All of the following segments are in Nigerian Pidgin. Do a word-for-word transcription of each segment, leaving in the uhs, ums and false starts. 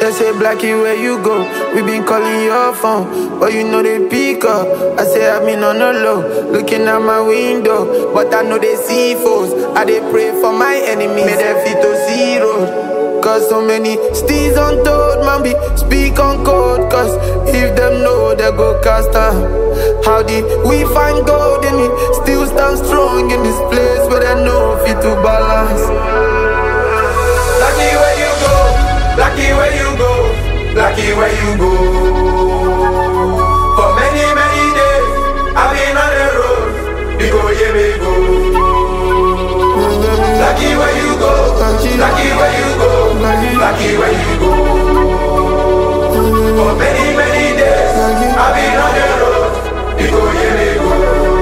They say Blackie, where you go? We been calling your phone, but you know they pick up. I say I've been on the low, looking at my window, but I know they see foes. I they pray for my enemies, may they fit to zero. Cause so many steeds untold, man, be speak on code. Cause if them know, they go cast out. How did we find gold and we still stand strong in this place where they know fit to balance? Blackie, where you go? Blackie, where you go? Blackie, where you go? For many, many days, I've been on the road. We go, yeah, we go. Blackie, where you go? Blackie, where you go? Blackie, where you go? For many, many days, I've been on the road. We go, yeah, we go.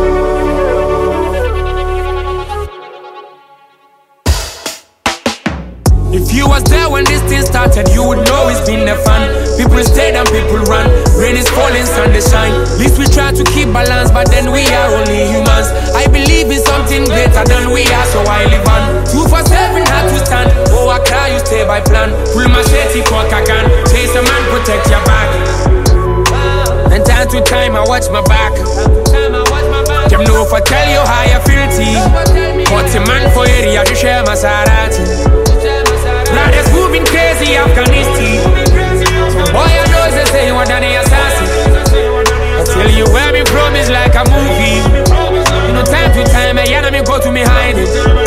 If you was there when this thing started, you would know it's been the fun. People stayed and people run. Rain is falling, sun is shine. At least we try to keep balance, but then we are only humans. I believe in something greater than we are, so I live on. Two for seven had to stand. Oh, I cry, you stay by plan. Pull my shady cock, I can. Chase a man, protect your back. And time to time, I watch my back. Them know if I tell you how you feel, T. But the man for area, you share my Sarati. Brothers moving crazy, Afghanistan. Boy, I know they say you are than the assassin. I tell you where me from is like a movie. You know, time to time, I enemy go to me hiding.